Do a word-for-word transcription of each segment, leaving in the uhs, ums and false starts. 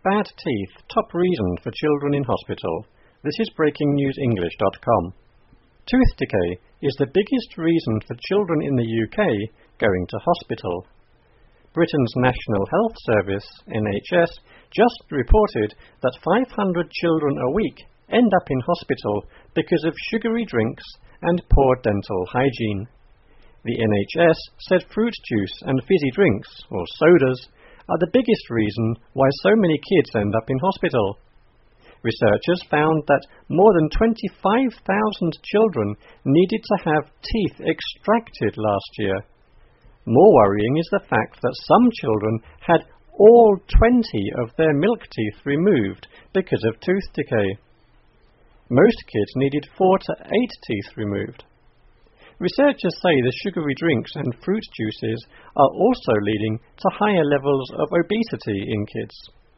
bad teeth top reason for children in hospital? This is breaking news english dot com. Tooth decay is the biggest reason for children in the U K going to hospital. Britain's National Health Service, N H S, just reported that five hundred children a week end up in hospital because of sugary drinks and poor dental hygiene. The N H S said fruit juice and fizzy drinks, or sodas, are the biggest reason why so many kids end up in hospital. Researchers found that more than twenty-five thousand children needed to have teeth extracted last year. More worrying is the fact that some children had all twenty of their milk teeth removed because of tooth decay. Most kids needed four to eight teeth removed. Researchers say the sugary drinks and fruit juices are also leading to higher levels of obesity in kids.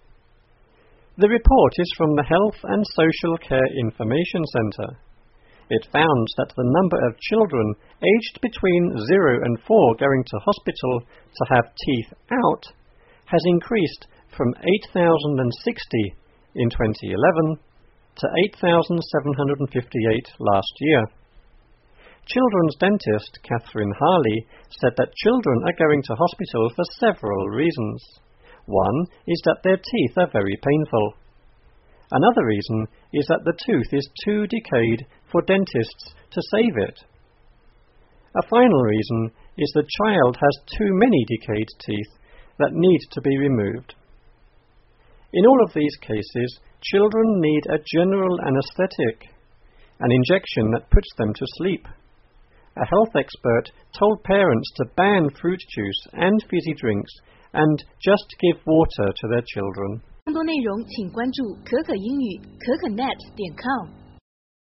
The report is from the Health and Social Care Information Centre. It found that the number of children aged between zero and four going to hospital to have teeth out has increased from eight thousand sixty in twenty eleven to eight thousand seven hundred fifty-eight last year. Children's dentist Catherine Harley said that children are going to hospital for several reasons. One is that their teeth are very painful. Another reason is that the tooth is too decayed for dentists to save it. A final reason is the child has too many decayed teeth that need to be removed. In all of these cases, children need a general anesthetic, an injection that puts them to sleep. A health expert told parents to ban fruit juice and fizzy drinks and just give water to their children. 更多内容请关注可可英语可可 net 点 com。